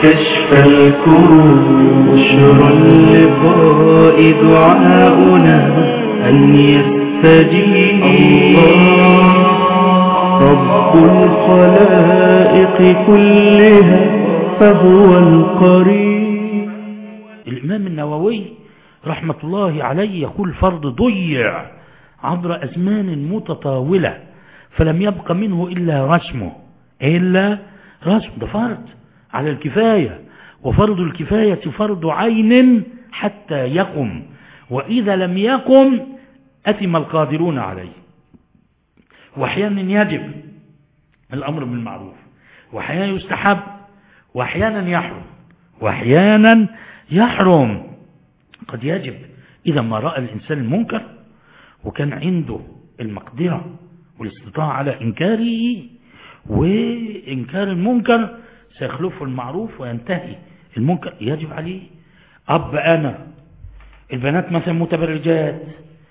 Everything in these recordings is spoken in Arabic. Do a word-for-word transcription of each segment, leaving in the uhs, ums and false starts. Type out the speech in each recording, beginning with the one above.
كشف الكروب. بشرى اللقاء دعاؤنا أن يستجيب الله رب الخلائق كلها فهو القريب. الإمام النووي رحمة الله عليه يقول فرض ضيع عبر أزمان متطاولة فلم يبق منه إلا رسمه، إلا رسم. ده فرض على الكفاية، وفرض الكفاية فرض عين حتى يقم، وإذا لم يقم أثم القادرون عليه. وأحيانا يجب الأمر بالمعروف، وأحيانا يستحب، وأحيانا يحرم، وأحيانا يحرم. قد يجب إذا ما رأى الإنسان المنكر وكان عنده المقدرة والاستطاعة على إنكاره، وإنكار المنكر سيخلفه المعروف وينتهي المنكر، يجب عليه. أب أنا البنات مثلا متبرجات،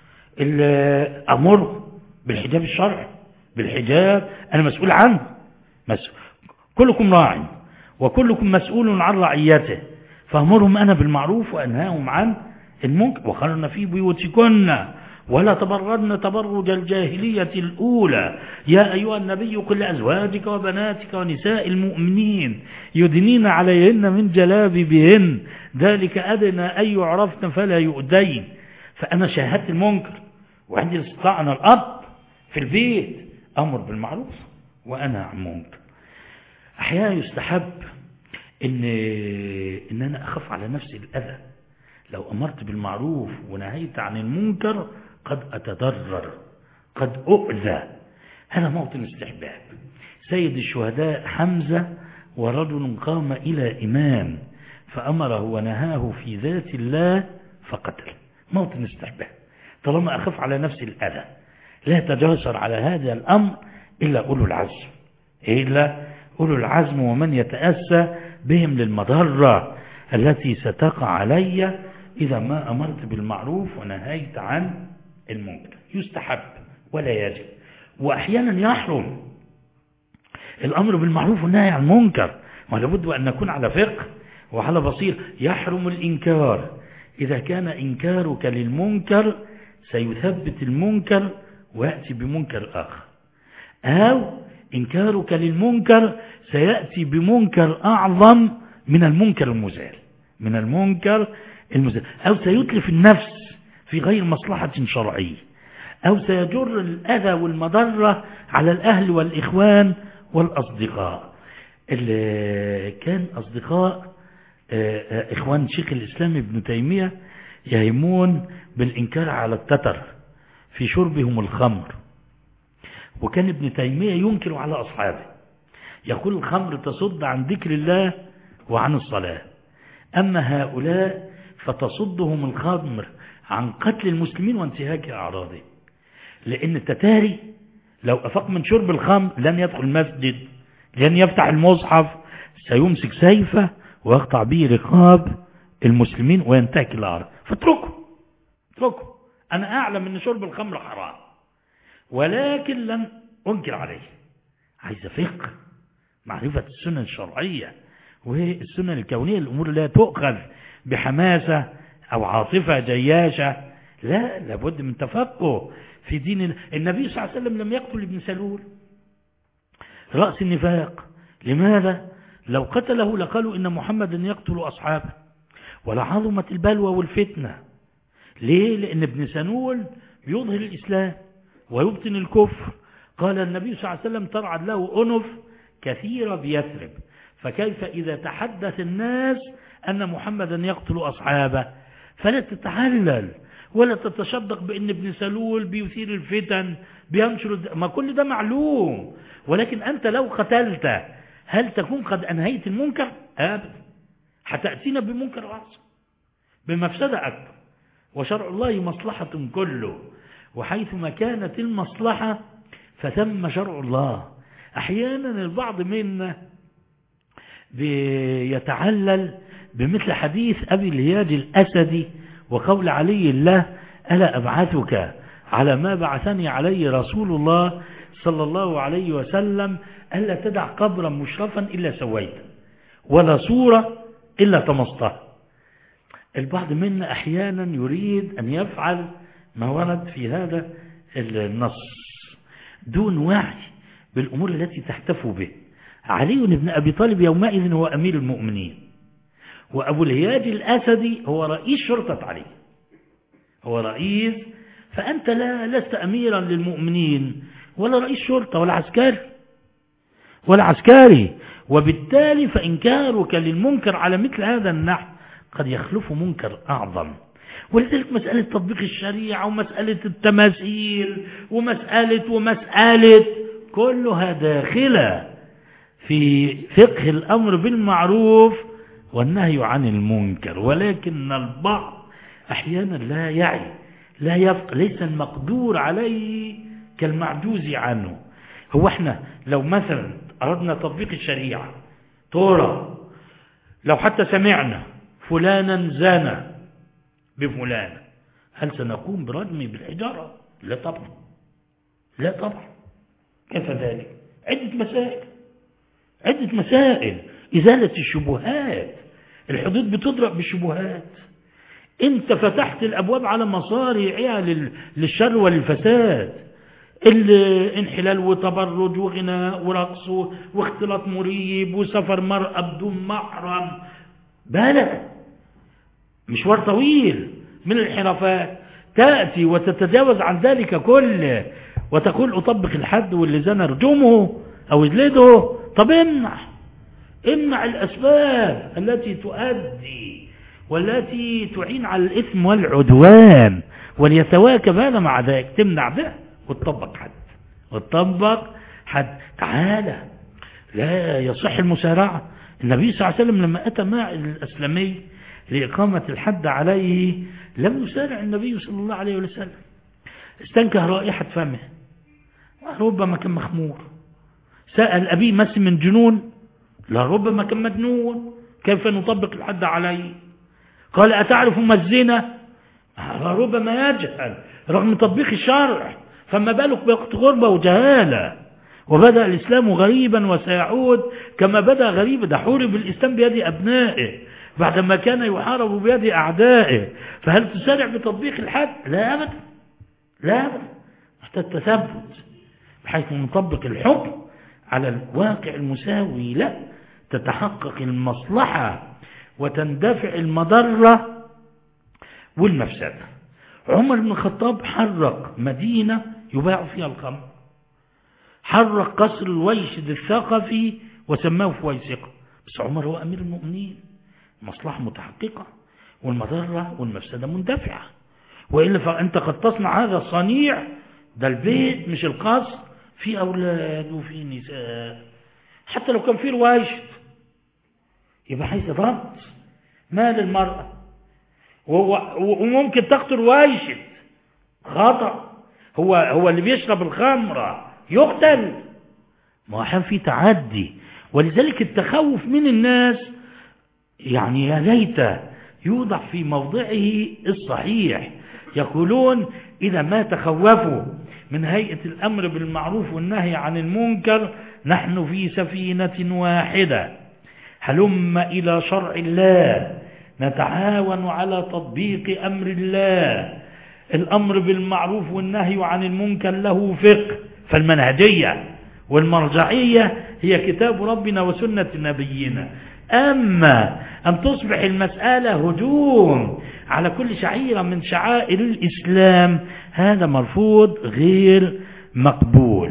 أمر بالحجاب الشرعي، بالحجاب أنا مسؤول عنه. مسؤول. كلكم راع وكلكم مسؤول عن رعيته، فأمرهم أنا بالمعروف وأنهاهم عن المنكر. وقرن في بيوتكن ولا تبرجن تبرج الجاهلية الأولى يا أيها النبي قل لأزواجك وبناتك ونساء المؤمنين يدنين عليهن من جلابيبهن ذلك أدنى أن يعرفن فلا يؤذين. فأنا شاهدت المنكر وعندي الاستطاعة أنا الأب في البيت أمر بالمعروف وأنا عن منكر. أحيانا يستحب إن, إن أنا أخاف على نفسي الأذى. لو أمرت بالمعروف ونهيت عن المنكر قد أتضرر، قد أؤذى. هذا موطن استحباب. سيد الشهداء حمزة ورجل قام إلى إمام فأمره ونهاه في ذات الله فقتل. موطن استحباب. طالما أخاف على نفسي الأذى لا تجاسر على هذا الأمر إلا أولو العزم، إلا أولو العزم ومن يتأسى بهم للمضرة التي ستقع علي إذا ما أمرت بالمعروف ونهيت عن المنكر. يستحب ولا يجب. وأحيانا يحرم الأمر بالمعروف والنهي عن المنكر، ولابد أن نكون على فقه وعلى بصير. يحرم الإنكار إذا كان إنكارك للمنكر سيثبت المنكر ويأتي بمنكر آخر، أو إنكارك للمنكر سيأتي بمنكر أعظم من المنكر المزال، من المنكر المزال، أو سيتلف النفس في غير مصلحة شرعية، أو سيجر الأذى والمضرة على الأهل والإخوان والأصدقاء. اللي كان أصدقاء إخوان شيخ الإسلام ابن تيمية يهمون بالإنكار على التتر في شربهم الخمر، وكان ابن تيمية ينكر على أصحابه يقول الخمر تصد عن ذكر الله وعن الصلاة، أما هؤلاء فتصدهم الخمر عن قتل المسلمين وانتهاك أعراضهم. لأن التتاري لو أفق من شرب الخمر لن يدخل المسجد، لن يفتح المصحف، سيمسك سيفه ويقطع به رقاب المسلمين وينتهك الأعراض. فاتركوا اتركوا. أنا أعلم أن شرب الخمر حرام ولكن لن أنكر عليه. عايز فقه، معرفة السنن الشرعية والسنن الكونية. الأمور لا تؤخذ بحماسة أو عاطفة جياشة، لا، لابد من تفقه في دين. النبي صلى الله عليه وسلم لم يقتل ابن سلول رأس النفاق. لماذا؟ لو قتله لقالوا إن محمدا يقتل أصحابه ولعظمت البلوى والفتنة. ليه؟ لأن ابن سلول يظهر الإسلام ويبطن الكفر. قال النبي صلى الله عليه وسلم ترعد له أنف كثيرة بيثرب، فكيف إذا تحدث الناس أن محمدا يقتل أصحابه؟ فلا تتعلل ولا تتشدق بأن ابن سلول بيثير الفتن بينشر، ما كل ده معلوم. ولكن أنت لو قتلت هل تكون قد أنهيت المنكر؟ أبدا، حتأتينا بمنكر أعظم بمفسدة أكبر. وشرع الله مصلحة كله، وحيثما كانت المصلحة فثم شرع الله. أحيانا البعض منا بيتعلل بمثل حديث أبي الهياج الأسدي وقول علي الله ألا أبعثك على ما بعثني عليه رسول الله صلى الله عليه وسلم ألا تدع قبرا مشرفا إلا سويته ولا صورة إلا طمستها. البعض منا أحيانا يريد أن يفعل ما ورد في هذا النص دون وعي بالأمور التي تحتف به. علي بن أبي طالب يومئذ هو أمير المؤمنين، وأبو الهياج الأسدي هو رئيس شرطة علي، هو رئيس. فأنت لا لست أميرا للمؤمنين ولا رئيس شرطة ولا عسكري ولا عسكري، وبالتالي فإنكارك للمنكر على مثل هذا النحو قد يخلف منكر أعظم. ولذلك مسألة تطبيق الشريعة ومسألة التماثيل ومسألة ومسألة كلها داخلة في فقه الأمر بالمعروف والنهي عن المنكر، ولكن البعض أحيانا لا يعي، لا يفق، ليس المقدور عليه كالمعجوز عنه. هو احنا لو مثلا أردنا تطبيق الشريعة ترى لو حتى سمعنا فلانا زنى بفلان هل سنقوم برجمه بالحجارة؟ لا طبعا، لا طبعا. كيف ذلك؟ عدة مسائل عدة مسائل إزالة الشبهات. الحدود بتضرب بالشبهات. انت فتحت الأبواب على مصاريعها للشر والفساد، الانحلال وتبرج وغناء ورقص واختلاط مريب وسفر مرأة بدون محرم، بالغ مشوار طويل من الانحرافات. تأتي وتتجاوز عن ذلك كله وتقول أطبق الحد واللي زنى ارجمه أو اجلده. طب امنع امنع الأسباب التي تؤدي والتي تعين على الإثم والعدوان، وليتواكب هذا مع ذلك. تمنع ده وتطبق حد وتطبق حد. تعالى، لا يصح المسارعة. النبي صلى الله عليه وسلم لما أتى مع الأسلمي لإقامة الحد عليه لم يسارع النبي صلى الله عليه وسلم، استنكه رائحة فمه، ربما كان مخمور. سأل أبي مس من جنون؟ لا، ربما كان مجنون. كيف نطبق الحد عليه؟ قال أتعرف ما الزنا؟ ربما يجهل رغم تطبيق الشرع، فما بالك بوقت غربة وجهالة. وبدأ الإسلام غريبا وسيعود كما بدأ غريبا. ده حورب الإسلام بيد أبنائه بعدما كان يحارب بيد أعدائه. فهل تسارع بتطبيق الحد؟ لا أبدا، لا أبدا. حتى التثبت بحيث نطبق الحكم على الواقع المساوي، لا تتحقق المصلحة وتندفع المضرة والمفسدة. عمر بن الخطاب حرق مدينة يباع فيها الخمر، حرق قصر الويشد الثقفي وسماه فويسقة. بس عمر هو أمير المؤمنين، مصلحة متحققة والمضرة والمفسدة مندفعة. وإلا فأنت قد تصنع هذا الصنيع، ده البيت مش القصر، في أولاد وفي نساء، حتى لو كان في الويشد يبقى حيث ضبط مال المرأة، وممكن تقتل ويشد خطأ. هو هو اللي بيشرب الخمرة يقتل، ما هو في تعدي. ولذلك التخوف من الناس يعني يا ليت يوضع في موضعه الصحيح. يقولون إذا ما تخوفوا من هيئة الأمر بالمعروف والنهي عن المنكر نحن في سفينة واحدة، هلم إلى شرع الله نتعاون على تطبيق أمر الله. الأمر بالمعروف والنهي عن المنكر له فقه، فالمنهجية والمرجعية هي كتاب ربنا وسنة نبينا. أما أن تصبح المسألة هجوم على كل شعيرة من شعائر الإسلام هذا مرفوض غير مقبول.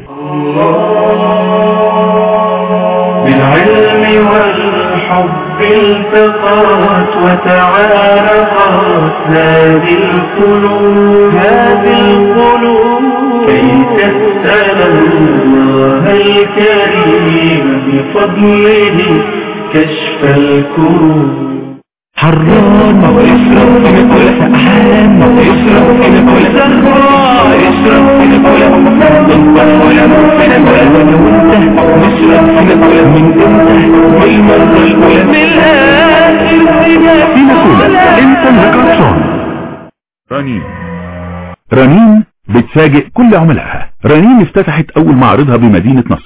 بالعلم والحب التقات وتعارفت هذه القلوب هذه القلوب كي تسأل الله الكريم بفضله كشف الكروب. حران ويشرب في كل أحلام ويشرب في كل زهراء يشرب في كل ضبط ولا من كل وانت ويشرب في كل من انت والمرة الأولى من الآخر فينا كل انت الهكاتشون. رنين رنين بتفاجئ كل عملائها. رنين افتتحت أول معرضها بمدينة نصر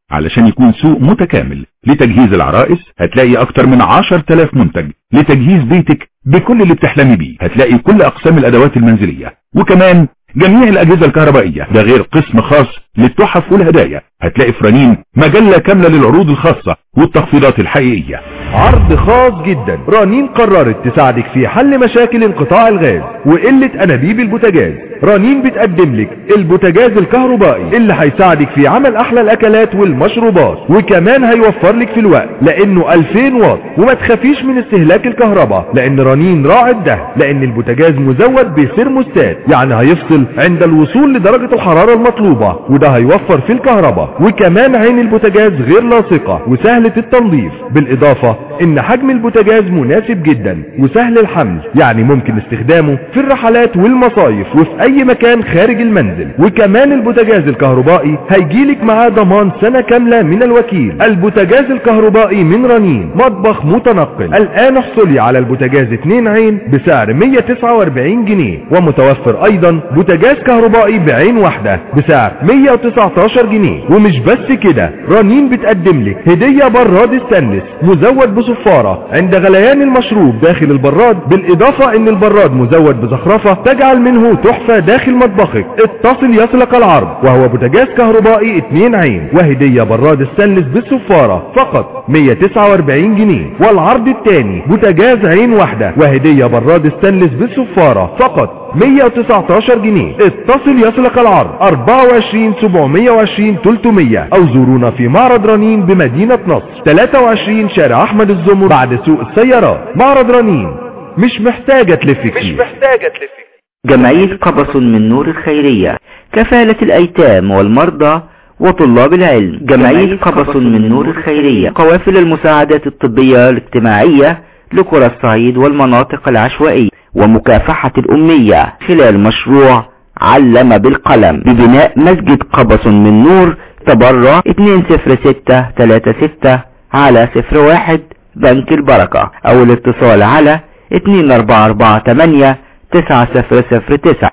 علشان يكون سوق متكامل. لتجهيز العرائس هتلاقي اكتر من عشر تلاف منتج. لتجهيز بيتك بكل اللي بتحلمي بيه هتلاقي كل اقسام الادوات المنزلية، وكمان جميع الاجهزة الكهربائية، ده غير قسم خاص للتحف والهدايا. هتلاقي في رنين مجلة كاملة للعروض الخاصة والتخفيضات الحقيقية. عرض خاص جدا. رنين قررت تساعدك في حل مشاكل انقطاع الغاز وقلة انابيب البوتاجاز. رنين بتقدم لك البوتاجاز الكهربائي اللي هيساعدك في عمل احلى الاكلات والمشروبات، وكمان هيوفر لك في الوقت لانه ألفين واط. وما تخافيش من استهلاك الكهرباء لان رنين راعد ده، لان البوتاجاز مزود بثيرموستات، يعني هيفصل عند الوصول لدرجة الحرارة المطلوبة، وده هيوفر في الكهرباء. وكمان عين البوتاجاز غير لاصقة وسهلة التنظيف، بالاضافة ان حجم البوتاجاز مناسب جدا وسهل الحمل، يعني ممكن استخدامه في الرحلات والمصايف وفي اي مكان خارج المنزل. وكمان البوتاجاز الكهربائي هيجيلك معاه ضمان سنة كاملة من الوكيل. البوتاجاز الكهربائي من رنين مطبخ متنقل. الان احصلي على البوتاجاز اتنين عين بسعر مية وتسعة واربعين جنيه، ومتوفر ايضا بوتاجاز كهربائي بعين واحدة بسعر مية وتسعتاشر جنيه. ومش بس كده، رنين بتقدم لك هدية براد ستانلس مزود بصفارة عند غليان المشروب داخل البراد، بالاضافة ان البراد مزود بزخرفة تجعل منه تحفة داخل مطبخك. اتصل يصلك العرض، وهو بوتاجاز كهربائي اتنين عين وهدية براد ستانلس بالصفارة فقط مية وتسعة واربعين جنيه. والعرض الثاني بوتاجاز عين واحدة وهدية براد ستانلس بالصفارة فقط مية وتسعتاشر جنيه. اتصل يصلك العرض أربعة وعشرين سبعمية وعشرين تلتمية، او زورونا في معرض رنين بمدينة نصر تلاتة وعشرين شارع احمد الزمر بعد سوق السيارات. معرض رنين مش محتاجة تلف كتير. مش محتاجة تلف كتير. جمعية قبس من نور الخيرية، كفالة الأيتام والمرضى وطلاب العلم. جمعية قبس من نور الخيرية، قوافل المساعدات الطبية الاجتماعية لقرى الصعيد والمناطق العشوائية، ومكافحة الأمية خلال مشروع علم بالقلم ببناء مسجد قبس من نور. تبرع اتنين صفر ستة تلاتة ستة على صفر واحد بنك البركة، او الاتصال على اتنين اربعة اربعة تمانية تسعة صفر صفر تسعة.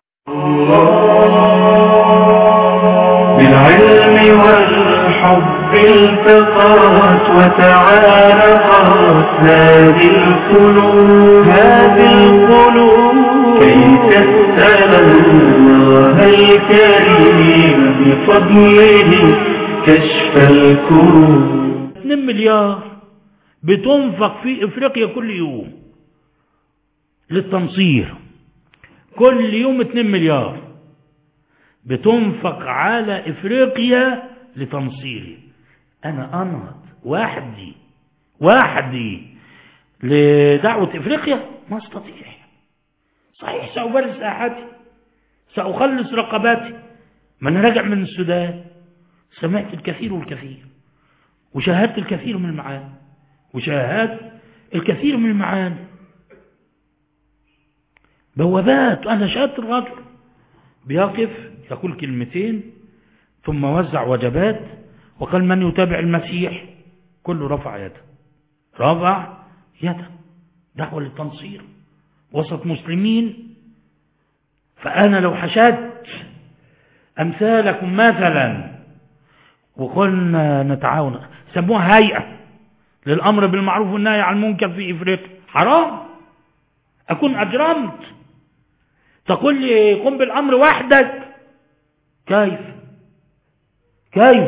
بالعلم والحب التقات وتعارفت هذه القلوب هذه القلوب كي تسأل الله الكريم بفضله كشف الكروب. اتنين مليار بتنفق في افريقيا كل يوم للتنصير، كل يوم اتنين مليار بتنفق على افريقيا لتنصيري. انا انهض وحدي وحدي لدعوة افريقيا ما استطيع. صحيح سأبرز ساحتي، سأخلص رقباتي. ما انا راجع من السودان سمعت الكثير والكثير وشاهدت الكثير من المعاني وشاهدت الكثير من المعاني. بوابات. انا شاهدت الرجل بيقف يقول كلمتين ثم وزع وجبات وقال من يتابع المسيح كله رفع يده، رفع يده. دعوة للتنصير وسط مسلمين. فأنا لو حشدت أمثالكم مثلا وقلنا نتعاون، سموها هيئة للأمر بالمعروف والنهي عن المنكر في إفريقيا، حرام أكون أجرمت. تقول لي قم بالأمر وحدك، كيف كيف؟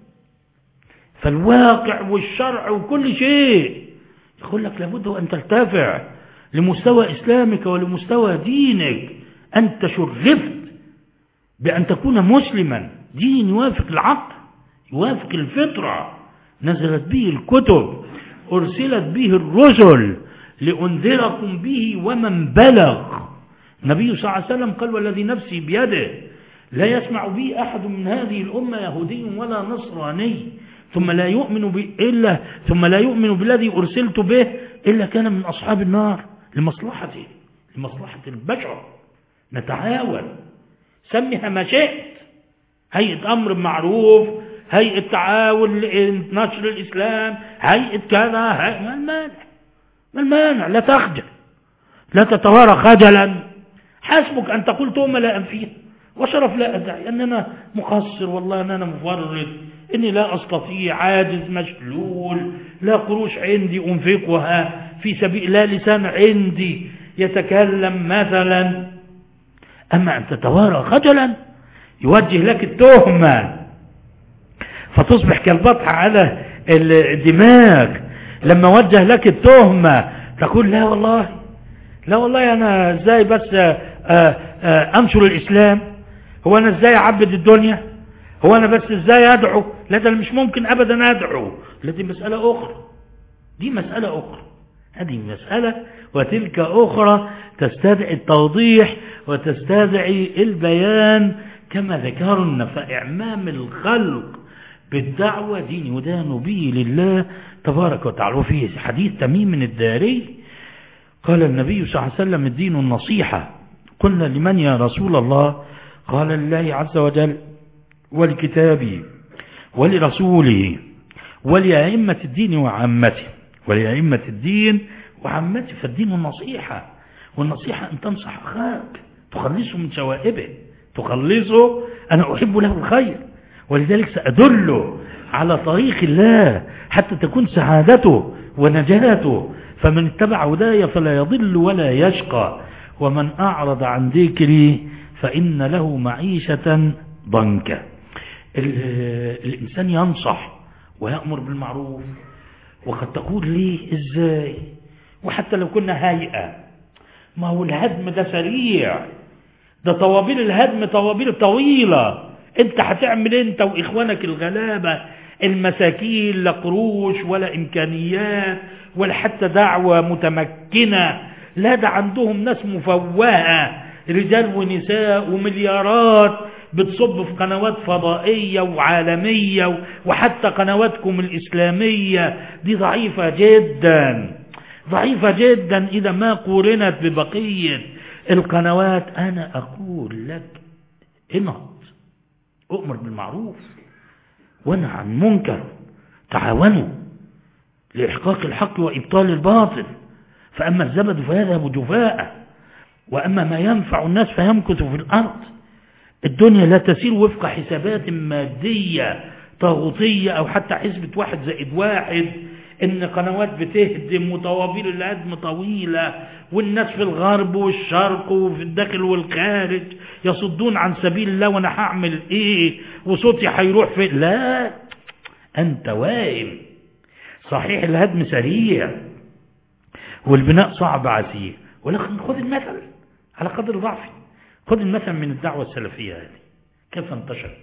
فالواقع والشرع وكل شيء يقول لك لابد أن ترتفع لمستوى إسلامك ولمستوى دينك. أنت شرفت بأن تكون مسلما، دين يوافق العقل يوافق الفطرة، نزلت به الكتب، أرسلت به الرسل لأنذركم به ومن بلغ. النبي صلى الله عليه وسلم قال والذي نفسي بيده لا يسمع بي أحد من هذه الأمة يهودي ولا نصراني ثم لا يؤمن إلا ثم لا يؤمن بالذي أرسلت به إلا كان من أصحاب النار. لمصلحته لمصلحة البشر نتعاون، سميها ما شئت، هيئة أمر معروف، هيئة تعاون لنشر الإسلام، هيئة كذا، ما المانع ما المانع لا تخجل، لا تتوارى خجلا. حسبك أن تقول تؤمة لا أنفيها وشرف لا أدعي أننا مقصر والله أننا مفرط إني لا أستطيع، عاجز، مشلول، لا قروش عندي أنفقها في سبيل، لا لسان عندي يتكلم مثلا. أما أن تتوارى خجلا يوجه لك التهمة فتصبح كالبطح على الدماغ. لما وجه لك التهمة تقول لا والله لا والله أنا إزاي بس أنشر الإسلام، هو أنا إزاي أعبد الدنيا، هو أنا بس إزاي أدعو، لا ده مش ممكن أبدا أدعو. لا دي مسألة أخرى، دي مسألة أخرى، هذه مسألة وتلك أخرى تستدعي التوضيح وتستدعي البيان كما ذكرنا. فإعمام الخلق بالدعوة دين يدان به لله تبارك وتعالى. وفي حديث تميم الداري قال النبي صلى الله عليه وسلم الدين النصيحة. قلنا لمن يا رسول الله؟ قال لله عز وجل ولكتابه ولرسوله ولأئمة الدين وعامته، ولأئمة الدين وعامته. فالدين النصيحة، والنصيحة أن تنصح أخاك تخلصه من شوائبه، تخلصه. أنا أحب له الخير ولذلك سأدله على طريق الله حتى تكون سعادته ونجاته. فمن اتبع هداي فلا يضل ولا يشقى ومن أعرض عن ذكري فإن له معيشة ضنكا. الإنسان ينصح ويأمر بالمعروف، وقد تقول لي إزاي؟ وحتى لو كنا هيئة، ما هو الهدم ده سريع، ده طوابير الهدم طوابير طويلة. انت هتعمل انت واخوانك الغلابة المساكين لا قروش ولا امكانيات ولا حتى دعوة متمكنة، لا ده عندهم ناس مفوهة رجال ونساء ومليارات بتصب في قنوات فضائية وعالمية، وحتى قنواتكم الإسلامية دي ضعيفة جدا، ضعيفة جدا إذا ما قورنت ببقية القنوات. أنا أقول لك انهض، أؤمر بالمعروف وانهى عن المنكر، تعاونوا لإحقاق الحق وإبطال الباطل. فأما الزبد فيذهب جفاء وأما ما ينفع الناس فيمكث في الأرض. الدنيا لا تسير وفق حسابات مادية طاغوتية أو حتى حسبة واحد زائد واحد، إن قنوات بتهدم وطوابير الهدم طويلة، والناس في الغرب والشرق وفي الداخل والخارج يصدون عن سبيل الله، وأنا هعمل إيه وصوتي هيروح في. لا، أنت واهم. صحيح الهدم سريع والبناء صعب عسير، ولكن خذ المثل على قدر ضعفي. خذ المثل من الدعوة السلفية هذه كيف انتشرت.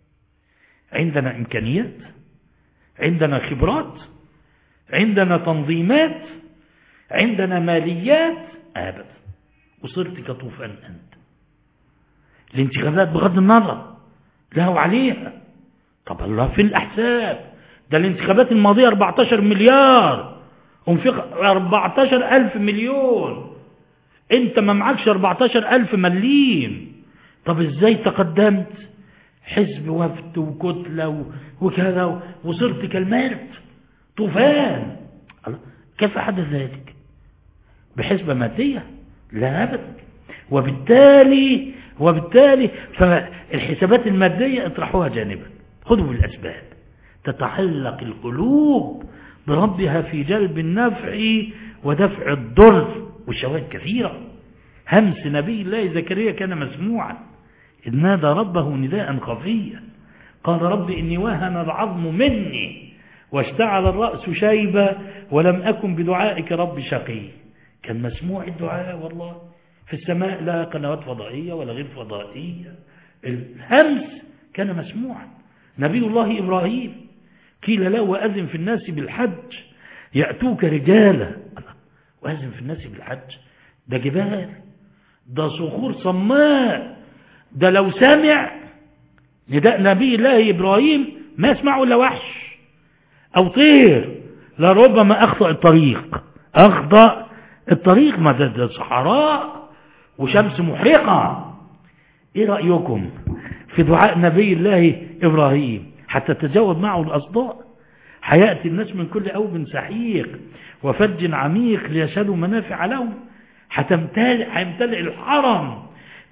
عندنا إمكانيات، عندنا خبرات، عندنا تنظيمات، عندنا ماليات، أبدا وصرت كطوفان. أنت الانتخابات بغض النظر له وعليها، طب الله في الأحساب ده الانتخابات الماضية أربعة عشر مليار، انفق أربعة عشر ألف مليون، انت ما معكش أربعة عشر ألف مليم. طب ازاي تقدمت حزب وفد وكتلة وكذا وصرت كالمارد طوفان؟ كيف حدث ذلك؟ بحسبة مادية؟ لا أبدا. وبالتالي وبالتالي فالحسابات المادية اطرحوها جانبا، خذوا بالأسباب. تتعلق القلوب بربها في جلب النفع ودفع الضر، والشواهد كثيرة. همس نبي الله زكريا كان مسموعا إذ نادى ربه نداء خفيا قال رب إني وهن العظم مني واشتعل الرأس شيبا ولم أكن بدعائك رب شقي. كان مسموع الدعاء والله. في السماء لا قنوات فضائية ولا غير فضائية، الهمس كان مسموعا. نبي الله إبراهيم قيل له وأذن في الناس بالحج يأتوك رجالا. وأذن في الناس بالحج، ده جبال، ده صخور صماء، ده لو سمع نداء نبي الله إبراهيم ما يسمعه إلا وحش أو طير، لربما أخطأ الطريق أخطأ الطريق ما ده صحراء وشمس محرقة. إيه رأيكم في دعاء نبي الله إبراهيم حتى تجاوب معه الأصداء؟ حيأتي الناس من كل أوب سحيق وفج عميق ليشهدوا منافع لهم. هتمتلئ الحرم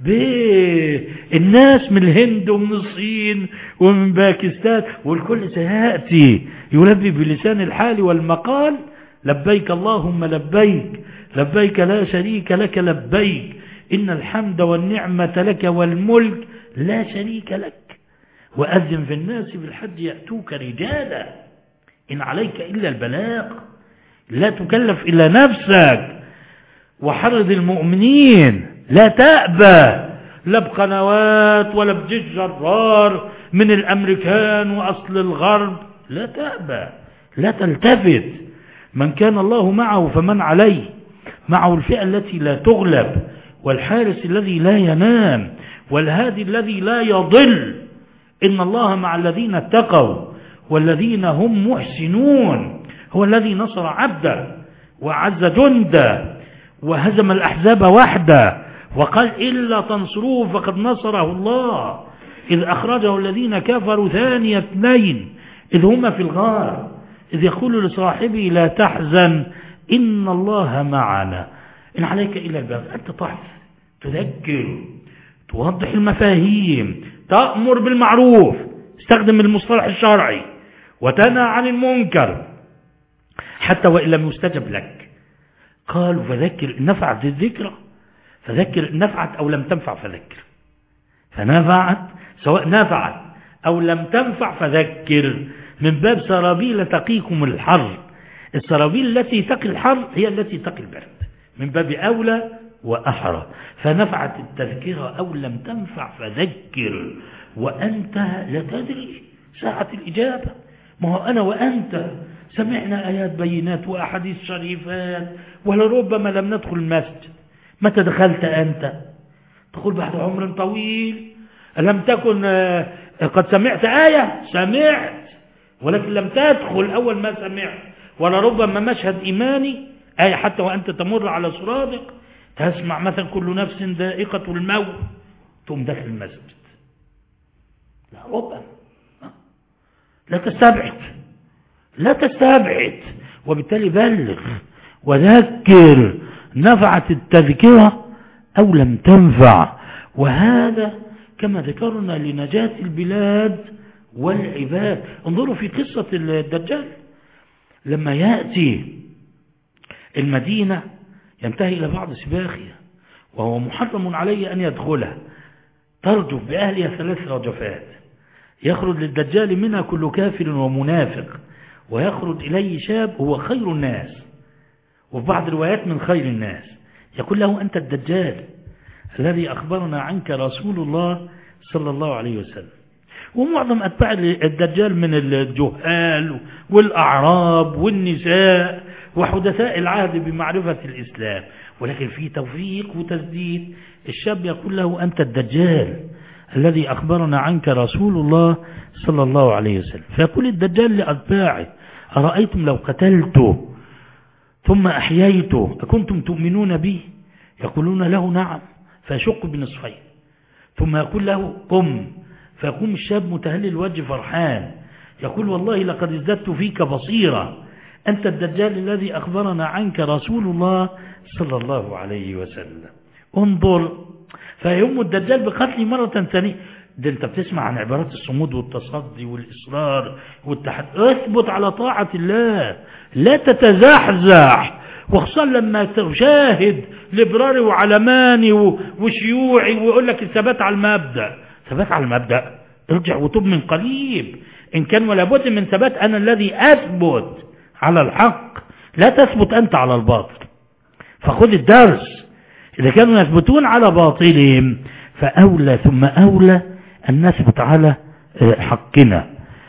بالناس من الهند ومن الصين ومن باكستان، والكل سيأتي يلبي بلسان الحال والمقال لبيك اللهم لبيك لبيك لا شريك لك لبيك إن الحمد والنعمة لك والملك لا شريك لك. وأذن في الناس بالحج يأتوك رجالا إن عليك إلا البلاغ لا تكلف إلا نفسك. وحرض المؤمنين لا تأبى لا بقنوات ولا بجيش جرار من الأمريكان وأصل الغرب، لا تأبى لا تلتفت. من كان الله معه فمن عليه، معه الفئة التي لا تغلب، والحارس الذي لا ينام، والهادي الذي لا يضل. إن الله مع الذين اتقوا والذين هم محسنون. هو الذي نصر عبده وعز جنده وهزم الأحزاب وحده، وقال إلا تنصروه فقد نصره الله إذ أخرجه الذين كفروا ثاني اثنين إذ هما في الغار إذ يقول لصاحبه لا تحزن إن الله معنا. إن عليك إلا البلاغ، أنت تحث تذكر توضح المفاهيم تأمر بالمعروف استخدم المصطلح الشرعي وتنهى عن المنكر حتى وإن لم يستجب لك. قالوا فذكر إن نفعت الذكرى فذكر إن نفعت أو لم تنفع فذكر، فنفعت سواء نفعت أو لم تنفع فذكر من باب سرابيل تقيكم الحر. السرابيل التي تقي الحر هي التي تقي البرد من باب أولى وأحرى. فنفعت التذكرة أو لم تنفع فذكر وأنت لا تدري ساعة الإجابة. ما هو أنا وأنت سمعنا آيات بينات وأحاديث شريفات ولربما لم ندخل المسجد. متى دخلت أنت؟ تقول بعد عمر طويل. لم تكن قد سمعت آية؟ سمعت ولكن لم تدخل أول ما سمعت. ولربما مشهد إيماني آية حتى وأنت تمر على سرادق تسمع مثلا كل نفس ذائقة الموت ثم داخل المسجد. لا ربما لا تستبعد لا تستبعد وبالتالي بلغ وذكر. نفعت التذكرة أو لم تنفع. وهذا كما ذكرنا لنجاة البلاد والعباد. انظروا في قصة الدجال لما يأتي المدينة ينتهي إلى بعض سباخها وهو محرم عليه أن يدخلها، ترجف بأهلها ثلاث رجفات، يخرج للدجال منها كل كافر ومنافق، ويخرج إليه شاب هو خير الناس وفي بعض الروايات من خير الناس، يقول له أنت الدجال الذي أخبرنا عنك رسول الله صلى الله عليه وسلم. ومعظم أتباع الدجال من الجهال والأعراب والنساء وحدثاء العهد بمعرفة الإسلام، ولكن في توفيق وتسديد. الشاب يقول له أنت الدجال الذي أخبرنا عنك رسول الله صلى الله عليه وسلم. فيقول الدجال لأتباعه أرأيتم لو قتلته ثم أحييته أكنتم تؤمنون به؟ يقولون له نعم، فيشق بنصفين. ثم يقول له قم، فيقوم الشاب متهلل الوجه فرحان يقول والله لقد ازددت فيك بصيرة، أنت الدجال الذي أخبرنا عنك رسول الله صلى الله عليه وسلم. انظر، فيهم الدجال بقتل مرة ثانية. ده انت بتسمع عن عبارات الصمود والتصدي والإصرار والتحدي. اثبت على طاعة الله لا تتزحزح، وخصوصا لما تشاهد ليبراري وعلماني وشيوعي ويقول لك الثبات على المبدأ. ثبات على المبدأ، ارجع وتوب من قريب إن كان ولا بد من ثبات. أنا الذي أثبت على الحق، لا تثبت أنت على الباطل. فخذ الدرس، إذا كانوا يثبتون على باطلهم فأولى ثم أولى أن نثبت على حقنا،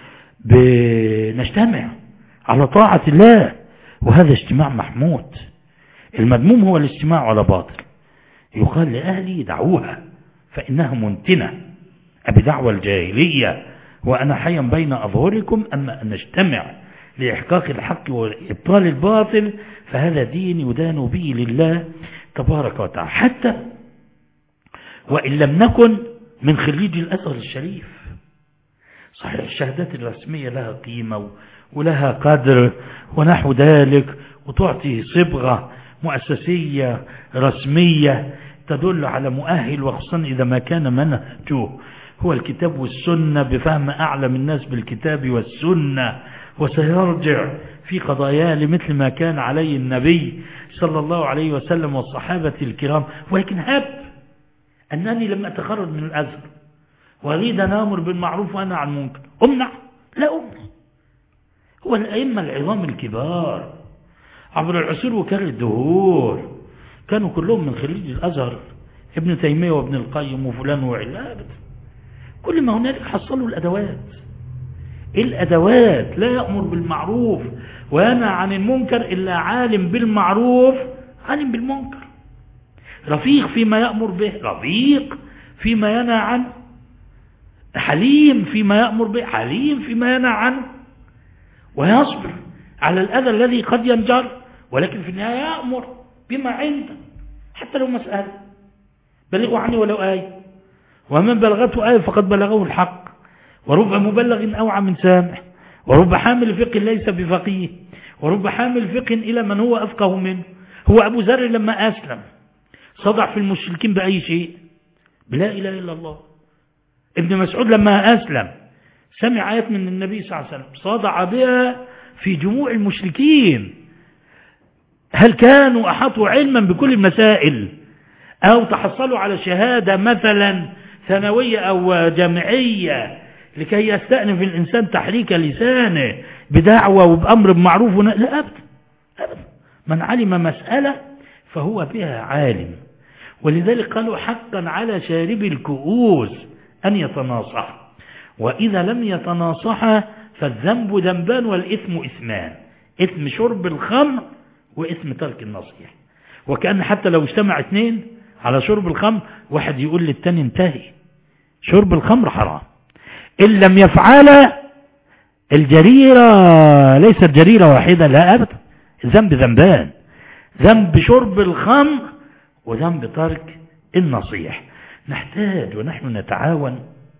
بنجتمع على طاعة الله، وهذا اجتماع محمود. المذموم هو الاجتماع على باطل. يقال لأهلي دعوها فإنها منتنة أبدعوى الجاهلية وأنا حيا بين أظهركم، أما أن نجتمع لإحقاق الحق وإبطال الباطل فهذا دين يدان به لله تبارك وتعالى، حتى وإن لم نكن من خريج الأزهر الشريف. صحيح الشهادات الرسمية لها قيمة ولها قدر ونحو ذلك، وتعطي صبغة مؤسسية رسمية تدل على مؤهل، وخصوصا إذا ما كان منهجه هو الكتاب والسنة بفهم أعلم الناس بالكتاب والسنة، وسيرجع في قضاياه لمثل ما كان عليه النبي صلى الله عليه وسلم والصحابة الكرام. ولكن هب أنني لم أتخرج من الأزهر وأريد أن أمر بالمعروف وأنا عن المنكر، أمنع؟ لا أمنع. هو الأئمة العظام الكبار عبر العصور وكر الدهور كانوا كلهم من خريج الأزهر، ابن تيمية وابن القيم وفلان وعلا، كل ما هنالك حصلوا الأدوات. الأدوات لا يأمر بالمعروف وينهى عن المنكر إلا عالم بالمعروف عالم بالمنكر، رفيق فيما يأمر به، رفيق فيما ينهى عنه، حليم فيما يأمر به، حليم فيما ينهى عنه، ويصبر على الأذى الذي قد ينجر، ولكن في النهاية يأمر بما عنده حتى لو مسألة. بلغوا عني ولو آية، ومن بلغته آية فقد بلغه الحق، ورب مبلغ أوعى من سامع، ورب حامل فقه ليس بفقيه، ورب حامل فقه إلى من هو أفقه منه. هو أبو ذر لما أسلم صدع في المشركين بأي شيء؟ بلا إله إلا الله. ابن مسعود لما أسلم سمع آيات من النبي صلى الله عليه وسلم صدع بها في جموع المشركين. هل كانوا أحاطوا علما بكل المسائل أو تحصلوا على شهادة مثلا ثانوية أو جامعية لكي يستأنف الإنسان تحريك لسانه بدعوة وبأمر بمعروف؟ لا أبدا أبدا. من علم مسألة فهو بها عالم، ولذلك قالوا حقا على شارب الكؤوس أن يتناصح، وإذا لم يتناصح فالذنب ذنبان والإثم إثمان، إثم شرب الخمر وإثم ترك النصيحة. وكأن حتى لو اجتمع اثنين على شرب الخمر، واحد يقول للتاني انتهي، شرب الخمر حرام، إن لم يفعل الجريرة ليست جريرة واحدة، لا أبدا، ذنب ذنبان، ذنب شرب الخمر وذنب ترك النصيحة. نحتاج ونحن نتعاون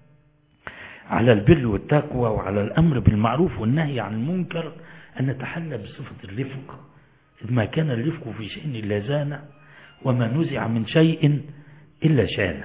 على البر والتقوى وعلى الأمر بالمعروف والنهي عن المنكر أن نتحلى بصفة الرفق، إذ ما كان الرفق في شيء إلا زانه، وما نزع من شيء إلا شانه.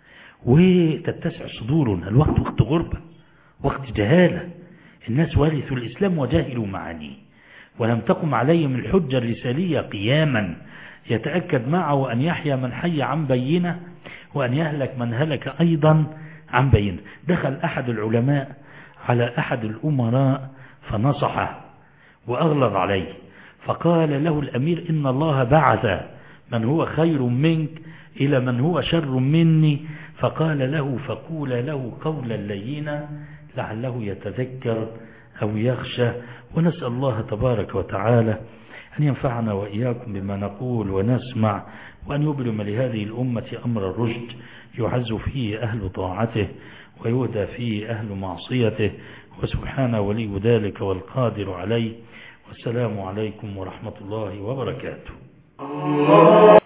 وتتسع صدورنا. الوقت وقت غربة، وقت جهالة، الناس ورثوا الإسلام وجاهلوا معانيه، ولم تقم عليهم الحجة الرسالية قياما يتأكد معه أن يحيى من حي عن بينه وأن يهلك من هلك أيضا عن بينه. دخل أحد العلماء على أحد الأمراء فنصحه وأغلظ عليه، فقال له الأمير إن الله بعث من هو خير منك إلى من هو شر مني، فقال له فقول له قولا لينا لعله يتذكر أو يخشى. ونسأل الله تبارك وتعالى أن ينفعنا وإياكم بما نقول ونسمع، وأن يبرم لهذه الأمة أمر الرشد يعز فيه أهل طاعته ويهدى فيه أهل معصيته، وسبحانه ولي ذلك والقادر عليه. والسلام عليكم ورحمة الله وبركاته.